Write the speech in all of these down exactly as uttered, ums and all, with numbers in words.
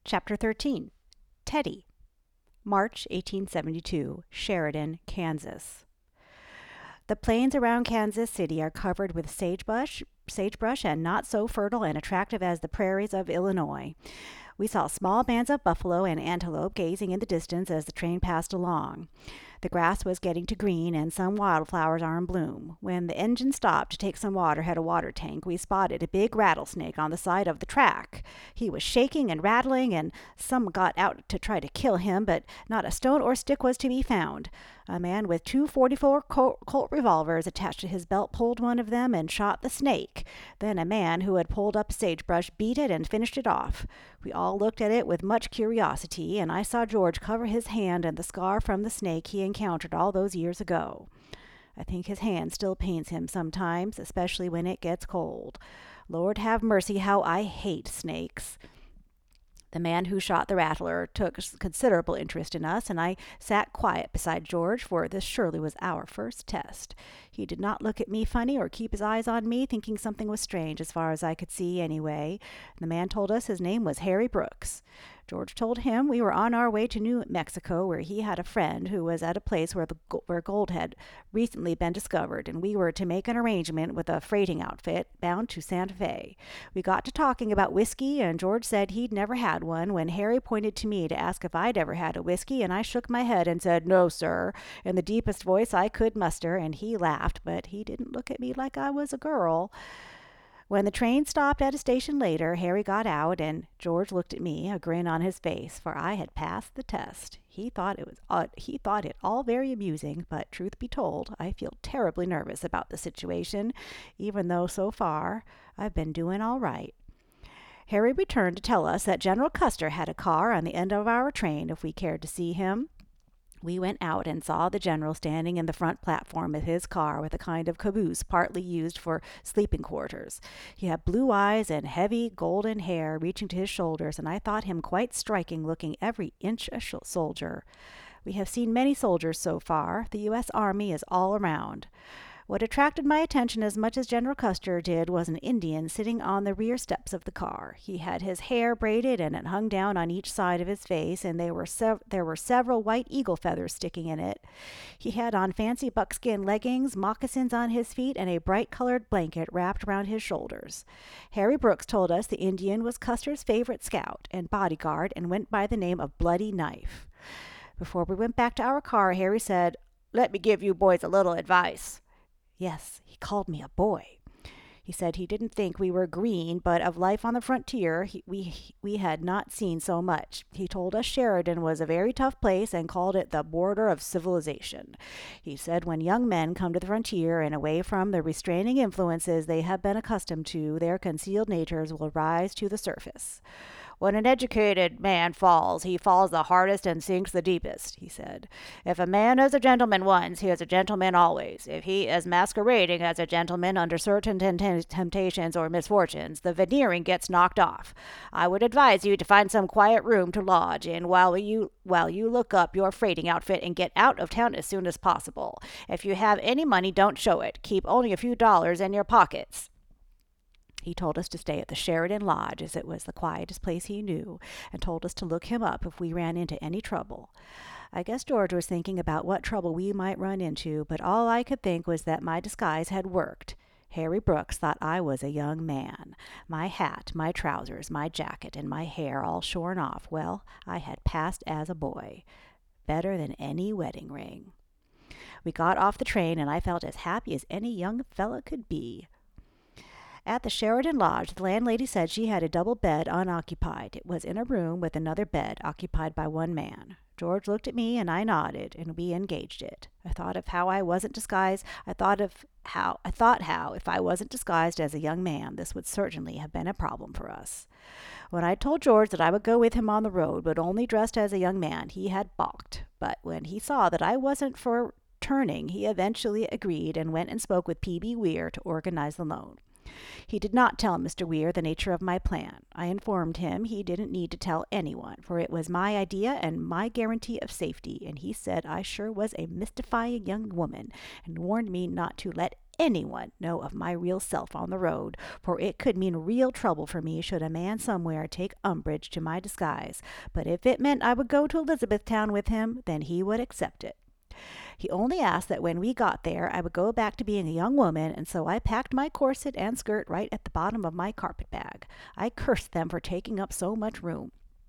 Chapter thirteen. Teddy. March eighteen seventy-two, Sheridan, Kansas. The plains around Kansas City are covered with sagebrush, sagebrush and not so fertile and attractive as the prairies of Illinois. We saw small bands of buffalo and antelope gazing in the distance as the train passed along. The grass was getting to green, and some wildflowers are in bloom. When the engine stopped to take some water at a water tank, we spotted a big rattlesnake on the side of the track. He was shaking and rattling, and some got out to try to kill him, but not a stone or stick was to be found. A man with two forty-four Colt, Colt revolvers attached to his belt pulled one of them and shot the snake. Then a man who had pulled up sagebrush beat it and finished it off. We all looked at it with much curiosity, and I saw George cover his hand and the scar from the snake he encountered all those years ago. I think his hand still pains him sometimes, especially when it gets cold. Lord have mercy, how I hate snakes. The man who shot the rattler took considerable interest in us, and I sat quiet beside George, for this surely was our first test. He did not look at me funny or keep his eyes on me, thinking something was strange as far as I could see anyway. The man told us his name was Harry Brooks. George told him we were on our way to New Mexico, where he had a friend who was at a place where the where gold had recently been discovered, and we were to make an arrangement with a freighting outfit bound to Santa Fe. We got to talking about whiskey, and George said he'd never had one, when Harry pointed to me to ask if I'd ever had a whiskey, and I shook my head and said, "No, sir," in the deepest voice I could muster, and he laughed, but he didn't look at me like I was a girl. When the train stopped at a station later, Harry got out, and George looked at me, a grin on his face, for I had passed the test. He thought it was uh, he thought it all very amusing, but truth be told, I feel terribly nervous about the situation, even though so far I've been doing all right. Harry returned to tell us that General Custer had a car on the end of our train if we cared to see him. We went out and saw the general standing in the front platform of his car with a kind of caboose partly used for sleeping quarters. He had blue eyes and heavy golden hair reaching to his shoulders, and I thought him quite striking, looking every inch a sh- soldier. We have seen many soldiers so far. The U S Army is all around. What attracted my attention as much as General Custer did was an Indian sitting on the rear steps of the car. He had his hair braided, and it hung down on each side of his face, and there were sev- there were several white eagle feathers sticking in it. He had on fancy buckskin leggings, moccasins on his feet, and a bright-colored blanket wrapped around his shoulders. Harry Brooks told us the Indian was Custer's favorite scout and bodyguard and went by the name of Bloody Knife. Before we went back to our car, Harry said, "Let me give you boys a little advice." Yes, he called me a boy. He said he didn't think we were green, but of life on the frontier he, we we had not seen so much. He told us Sheridan was a very tough place and called it the border of civilization. He said when young men come to the frontier and away from the restraining influences they have been accustomed to, their concealed natures will rise to the surface. "When an educated man falls, he falls the hardest and sinks the deepest," he said. "If a man is a gentleman once, he is a gentleman always. If he is masquerading as a gentleman under certain temptations or misfortunes, the veneering gets knocked off. I would advise you to find some quiet room to lodge in while you while you look up your freighting outfit and get out of town as soon as possible. If you have any money, don't show it. Keep only a few dollars in your pockets." He told us to stay at the Sheridan Lodge, as it was the quietest place he knew, and told us to look him up if we ran into any trouble. I guess George was thinking about what trouble we might run into, but all I could think was that my disguise had worked. Harry Brooks thought I was a young man. My hat, my trousers, my jacket, and my hair all shorn off. Well, I had passed as a boy. Better than any wedding ring. We got off the train, and I felt as happy as any young fellow could be. At the Sheridan Lodge, the landlady said she had a double bed unoccupied. It was in a room with another bed occupied by one man. George looked at me, and I nodded, and we engaged it. I thought of how I wasn't disguised. I thought of how I thought how, if I wasn't disguised as a young man, this would certainly have been a problem for us. When I told George that I would go with him on the road, but only dressed as a young man, he had balked. But when he saw that I wasn't for turning, he eventually agreed and went and spoke with P B Weir to organize the loan. He did not tell Mister Weir the nature of my plan. I informed him he didn't need to tell anyone, for it was my idea and my guarantee of safety, and he said I sure was a mystifying young woman, and warned me not to let anyone know of my real self on the road, for it could mean real trouble for me should a man somewhere take umbrage to my disguise. But if it meant I would go to Elizabethtown with him, then he would accept it. He only asked that when we got there I would go back to being a young woman, and so I packed my corset and skirt right at the bottom of my carpet bag. I cursed them for taking up so much room.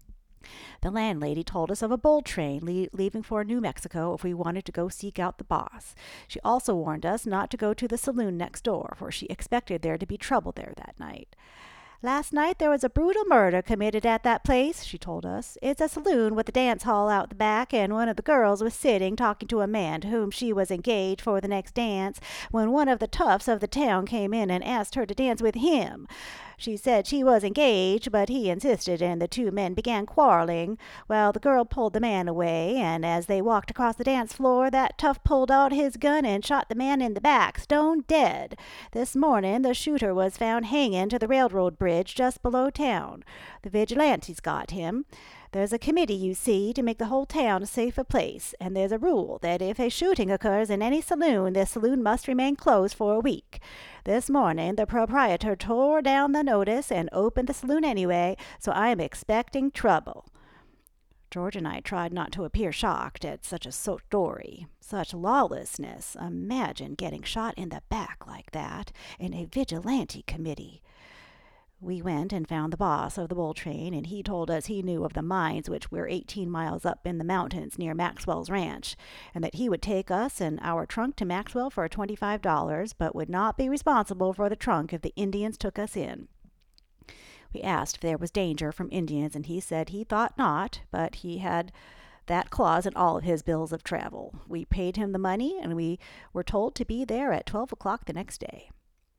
The landlady told us of a bull train le- leaving for New Mexico if we wanted to go seek out the boss. She also warned us not to go to the saloon next door, for she expected there to be trouble there that night. Last night there was a brutal murder committed at that place, she told us. It's a saloon with a dance hall out the back, and one of the girls was sitting talking to a man to whom she was engaged for the next dance, when one of the toughs of the town came in and asked her to dance with him. She said she was engaged, but he insisted, and the two men began quarreling. Well, the girl pulled the man away, and as they walked across the dance floor, that tough pulled out his gun and shot the man in the back, stone dead. This morning, the shooter was found hanging to the railroad bridge just below town. The vigilantes got him. There's a committee, you see, to make the whole town a safer place, and there's a rule that if a shooting occurs in any saloon, the saloon must remain closed for a week. This morning, the proprietor tore down the notice and opened the saloon anyway, so I am expecting trouble. George and I tried not to appear shocked at such a story. Such lawlessness. Imagine getting shot in the back like that in a vigilante committee. We went and found the boss of the bull train, and he told us he knew of the mines which were eighteen miles up in the mountains near Maxwell's ranch, and that he would take us and our trunk to Maxwell for twenty-five dollars, but would not be responsible for the trunk if the Indians took us in. We asked if there was danger from Indians, and he said he thought not, but he had that clause in all of his bills of travel. We paid him the money, and we were told to be there at twelve o'clock the next day.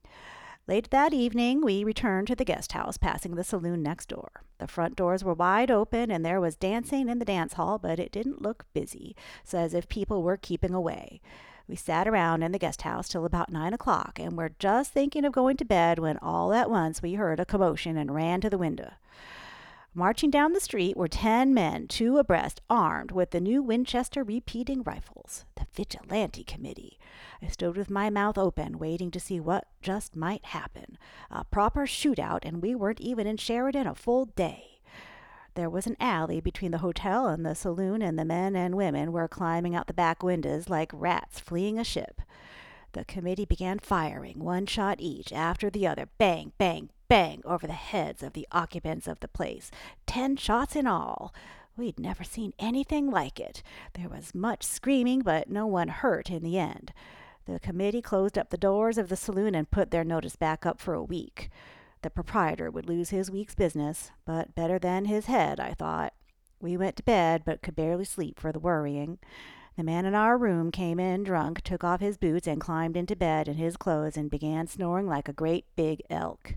Late that evening, we returned to the guest house, passing the saloon next door. The front doors were wide open, and there was dancing in the dance hall, but it didn't look busy, so as if people were keeping away. We sat around in the guest house till about nine o'clock, and were just thinking of going to bed when all at once we heard a commotion and ran to the window. Marching down the street were ten men, two abreast, armed with the new Winchester repeating rifles. The vigilante committee. I stood with my mouth open, waiting to see what just might happen. A proper shootout, and we weren't even in Sheridan a full day. There was an alley between the hotel and the saloon, and the men and women were climbing out the back windows like rats fleeing a ship. The committee began firing, one shot each after the other, bang, bang, bang, over the heads of the occupants of the place. Ten shots in all. We'd never seen anything like it. There was much screaming, but no one hurt in the end. The committee closed up the doors of the saloon and put their notice back up for a week. The proprietor would lose his week's business, but better than his head, I thought. We went to bed, but could barely sleep for the worrying. The man in our room came in drunk, took off his boots, and climbed into bed in his clothes and began snoring like a great big elk.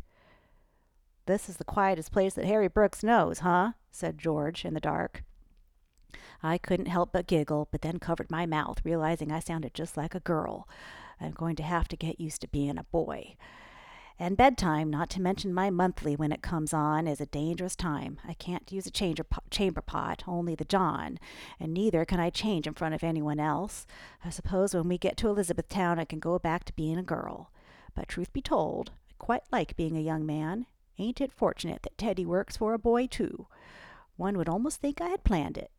"This is the quietest place that Harry Brooks knows, huh?" said George in the dark. I couldn't help but giggle, but then covered my mouth, realizing I sounded just like a girl. I'm going to have to get used to being a boy. And bedtime, not to mention my monthly when it comes on, is a dangerous time. I can't use a chamber pot, chamber pot, only the John, and neither can I change in front of anyone else. I suppose when we get to Elizabethtown I can go back to being a girl. But truth be told, I quite like being a young man. Ain't it fortunate that Teddy works for a boy, too? One would almost think I had planned it.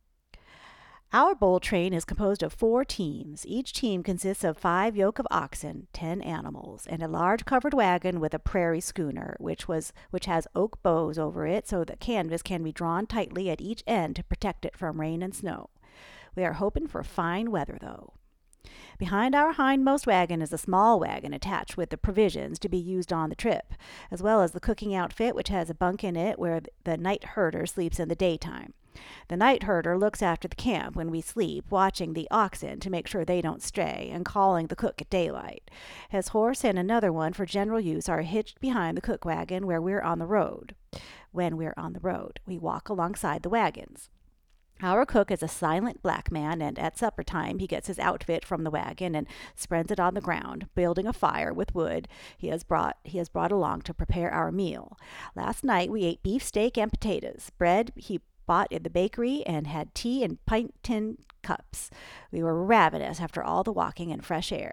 Our bull train is composed of four teams. Each team consists of five yoke of oxen, ten animals, and a large covered wagon with a prairie schooner, which was which has oak bows over it so that canvas can be drawn tightly at each end to protect it from rain and snow. We are hoping for fine weather, though. Behind our hindmost wagon is a small wagon attached with the provisions to be used on the trip, as well as the cooking outfit, which has a bunk in it where the night herder sleeps in the daytime. The night herder looks after the camp when we sleep, watching the oxen to make sure they don't stray, and calling the cook at daylight. His horse and another one for general use are hitched behind the cook wagon where we're on the road. When we're on the road, we walk alongside the wagons. Our cook is a silent black man, and at supper time he gets his outfit from the wagon and spreads it on the ground, building a fire with wood he has brought he has brought along to prepare our meal. Last night we ate beef steak and potatoes. Bread he bought in the bakery, and had tea in pint tin cups. We were ravenous after all the walking and fresh air.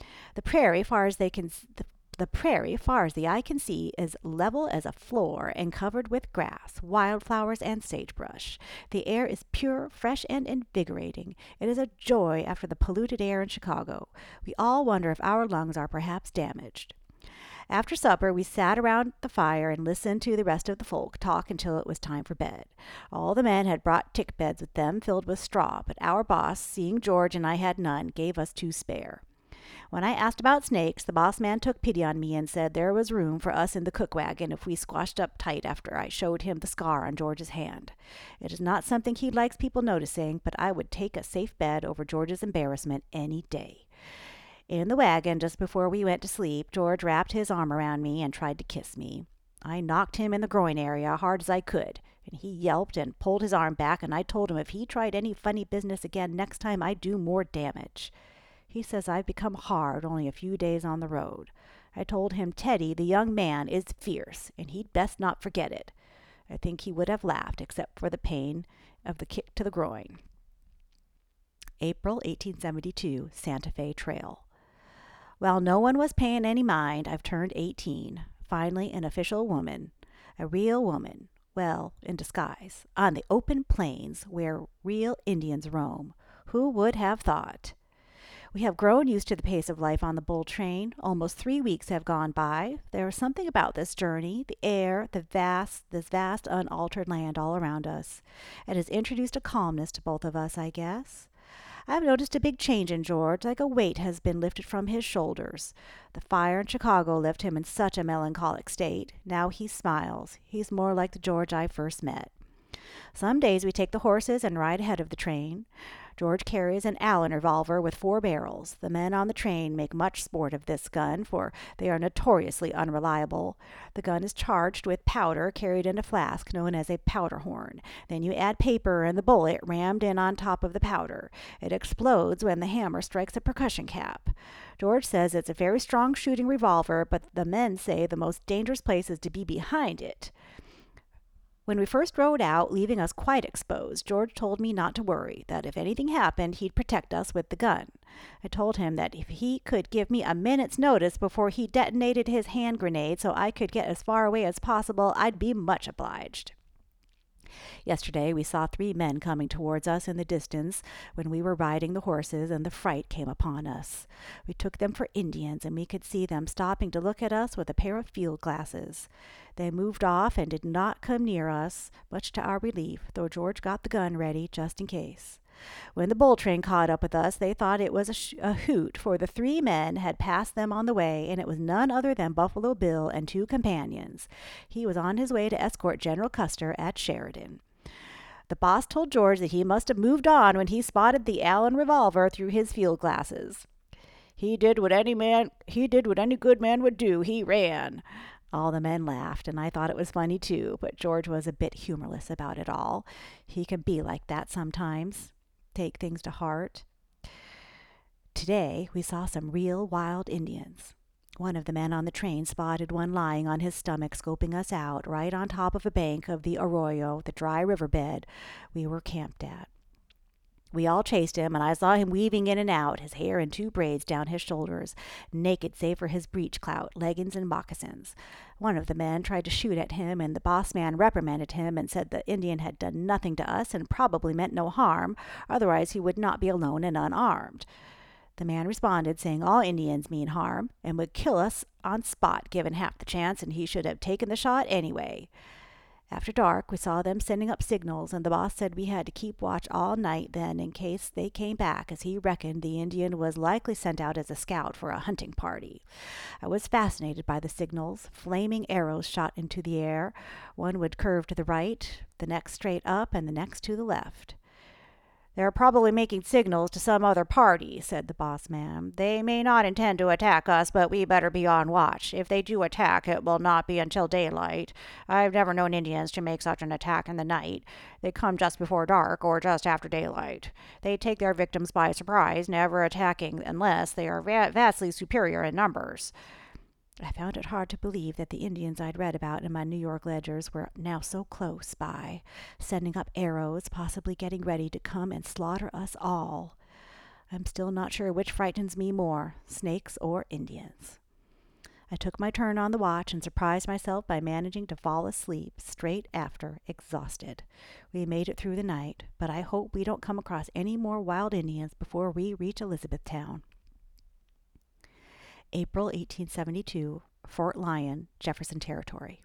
The prairie, far as they can, the, the prairie, far as the eye can see, is level as a floor and covered with grass, wildflowers, and sagebrush. The air is pure, fresh, and invigorating. It is a joy after the polluted air in Chicago. We all wonder if our lungs are perhaps damaged. After supper, we sat around the fire and listened to the rest of the folk talk until it was time for bed. All the men had brought tick beds with them filled with straw, but our boss, seeing George and I had none, gave us two spare. When I asked about snakes, the boss man took pity on me and said there was room for us in the cook wagon if we squashed up tight after I showed him the scar on George's hand. It is not something he likes people noticing, but I would take a safe bed over George's embarrassment any day. In the wagon, just before we went to sleep, George wrapped his arm around me and tried to kiss me. I knocked him in the groin area hard as I could, and he yelped and pulled his arm back, and I told him if he tried any funny business again next time I'd do more damage. He says I've become hard only a few days on the road. I told him Teddy, the young man, is fierce, and he'd best not forget it. I think he would have laughed, except for the pain of the kick to the groin. April eighteen seventy-two, Santa Fe Trail. While no one was paying any mind, I've turned eighteen, finally an official woman, a real woman, well, in disguise, on the open plains where real Indians roam. Who would have thought? We have grown used to the pace of life on the bull train. Almost three weeks have gone by. There is something about this journey, the air, the vast, this vast unaltered land all around us. It has introduced a calmness to both of us, I guess. I've noticed a big change in George, like a weight has been lifted from his shoulders. The fire in Chicago left him in such a melancholic state. Now he smiles. He's more like the George I first met. Some days we take the horses and ride ahead of the train. George carries an Allen revolver with four barrels. The men on the train make much sport of this gun, for they are notoriously unreliable. The gun is charged with powder carried in a flask known as a powder horn. Then you add paper and the bullet rammed in on top of the powder. It explodes when the hammer strikes a percussion cap. George says it's a very strong shooting revolver, but the men say the most dangerous place is to be behind it. When we first rode out, leaving us quite exposed, George told me not to worry, that if anything happened, he'd protect us with the gun. I told him that if he could give me a minute's notice before he detonated his hand grenade so I could get as far away as possible, I'd be much obliged. Yesterday we saw three men coming towards us in the distance when we were riding the horses, and the fright came upon us. We took them for Indians, and we could see them stopping to look at us with a pair of field glasses. They moved off and did not come near us, much to our relief, though George got the gun ready just in case. When the bull train caught up with us, they thought it was a, sh- a hoot, for the three men had passed them on the way, and it was none other than Buffalo Bill and two companions. He was on his way to escort General Custer at Sheridan. The boss told George that he must have moved on when he spotted the Allen revolver through his field glasses. He did what any man, he did what any good man would do. He ran. All the men laughed, and I thought it was funny too, but George was a bit humorless about it all. He can be like that sometimes. Take things to heart. Today we saw some real wild Indians. One of the men on the train spotted one lying on his stomach, scoping us out, right on top of a bank of the arroyo, the dry riverbed we were camped at. We all chased him, and I saw him weaving in and out, his hair in two braids down his shoulders, naked save for his breech clout, leggings, and moccasins. One of the men tried to shoot at him, and the boss man reprimanded him and said the Indian had done nothing to us and probably meant no harm, otherwise he would not be alone and unarmed. The man responded, saying all Indians mean harm and would kill us on spot given half the chance, and he should have taken the shot anyway. After dark, we saw them sending up signals, and the boss said we had to keep watch all night then in case they came back, as he reckoned the Indian was likely sent out as a scout for a hunting party. I was fascinated by the signals. Flaming arrows shot into the air. One would curve to the right, the next straight up, and the next to the left. "They're probably making signals to some other party," said the boss man. "They may not intend to attack us, but we better be on watch. If they do attack, it will not be until daylight. I've never known Indians to make such an attack in the night. They come just before dark or just after daylight. They take their victims by surprise, never attacking unless they are va- vastly superior in numbers." I found it hard to believe that the Indians I'd read about in my New York ledgers were now so close by, sending up arrows, possibly getting ready to come and slaughter us all. I'm still not sure which frightens me more, snakes or Indians. I took my turn on the watch and surprised myself by managing to fall asleep straight after, exhausted. We made it through the night, but I hope we don't come across any more wild Indians before we reach Elizabethtown. April eighteen seventy-two, Fort Lyon, Jefferson Territory.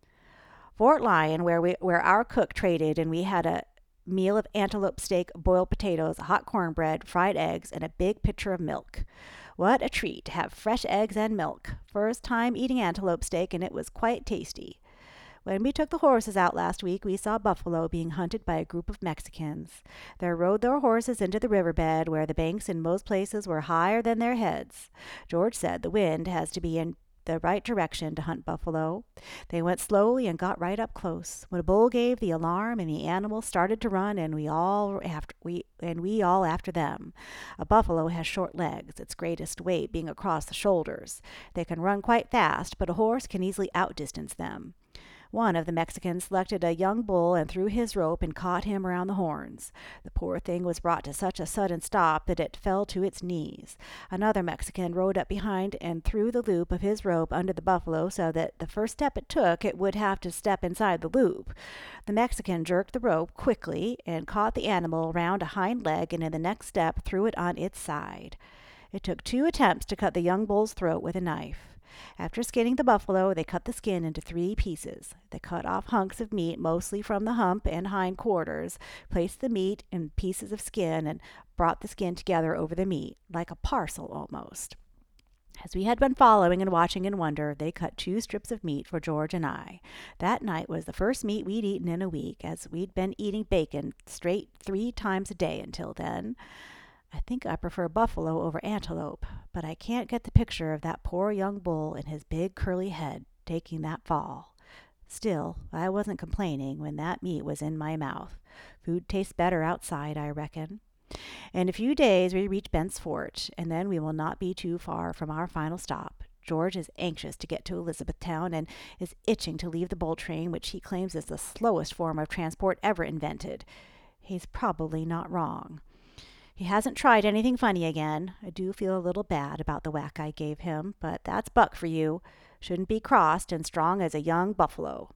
Fort Lyon, where we where our cook traded, and we had a meal of antelope steak, boiled potatoes, hot cornbread, fried eggs, and a big pitcher of milk. What a treat to have fresh eggs and milk. First time eating antelope steak, and it was quite tasty. When we took the horses out last week, we saw buffalo being hunted by a group of Mexicans. They rode their horses into the riverbed, where the banks in most places were higher than their heads. George said the wind has to be in the right direction to hunt buffalo. They went slowly and got right up close. When a bull gave the alarm and the animals started to run, and we all after we and we all after them. A buffalo has short legs, its greatest weight being across the shoulders. They can run quite fast, but a horse can easily outdistance them. One of the Mexicans selected a young bull and threw his rope and caught him around the horns. The poor thing was brought to such a sudden stop that it fell to its knees. Another Mexican rode up behind and threw the loop of his rope under the buffalo so that the first step it took, it would have to step inside the loop. The Mexican jerked the rope quickly and caught the animal round a hind leg, and in the next step threw it on its side. It took two attempts to cut the young bull's throat with a knife. After skinning the buffalo, they cut the skin into three pieces. They cut off hunks of meat, mostly from the hump and hind quarters, placed the meat in pieces of skin, and brought the skin together over the meat, like a parcel almost. As we had been following and watching in wonder, they cut two strips of meat for George and I. That night was the first meat we'd eaten in a week, as we'd been eating bacon straight three times a day until then. I think I prefer buffalo over antelope, but I can't get the picture of that poor young bull and his big curly head taking that fall. Still, I wasn't complaining when that meat was in my mouth. Food tastes better outside, I reckon. In a few days we reach Bent's Fort, and then we will not be too far from our final stop. George is anxious to get to Elizabethtown and is itching to leave the bull train, which he claims is the slowest form of transport ever invented. He's probably not wrong. He hasn't tried anything funny again. I do feel a little bad about the whack I gave him, but that's Buck for you. Shouldn't be crossed and strong as a young buffalo.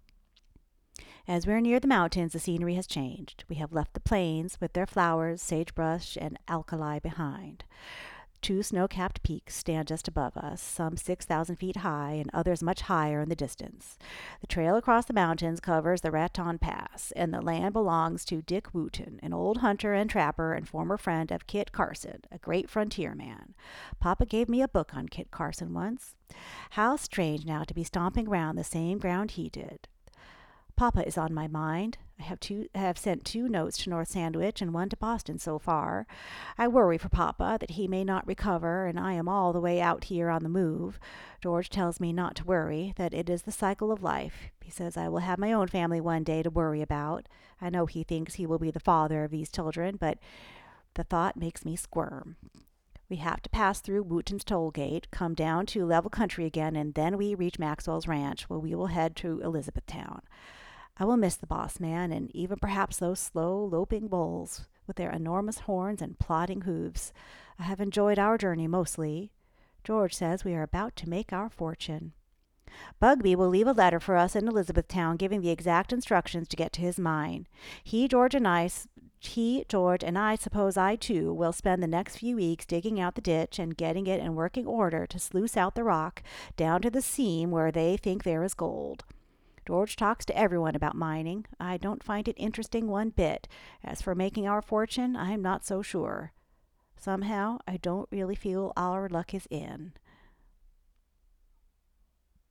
As we're near the mountains, the scenery has changed. We have left the plains with their flowers, sagebrush, and alkali behind. Two snow-capped peaks stand just above us, some six thousand feet high and others much higher in the distance. The trail across the mountains covers the Raton Pass, and the land belongs to Dick Wooten, an old hunter and trapper and former friend of Kit Carson, a great frontier man. Papa gave me a book on Kit Carson once. How strange now to be stomping round the same ground he did. Papa is on my mind. I have two I have sent two notes to North Sandwich and one to Boston so far. I worry for Papa that he may not recover, and I am all the way out here on the move. George tells me not to worry, that it is the cycle of life. He says I will have my own family one day to worry about. I know he thinks he will be the father of these children, but the thought makes me squirm. We have to pass through Wooten's toll gate, come down to level country again, and then we reach Maxwell's ranch, where we will head to Elizabethtown. I will miss the boss man, and even perhaps those slow, loping bulls with their enormous horns and plodding hooves. I have enjoyed our journey mostly. George says we are about to make our fortune. Bugby will leave a letter for us in Elizabethtown, giving the exact instructions to get to his mine. He, George, and I, he, George, and I suppose I too will spend the next few weeks digging out the ditch and getting it in working order to sluice out the rock down to the seam where they think there is gold. George talks to everyone about mining. I don't find it interesting one bit. As for making our fortune, I am not so sure. Somehow, I don't really feel our luck is in.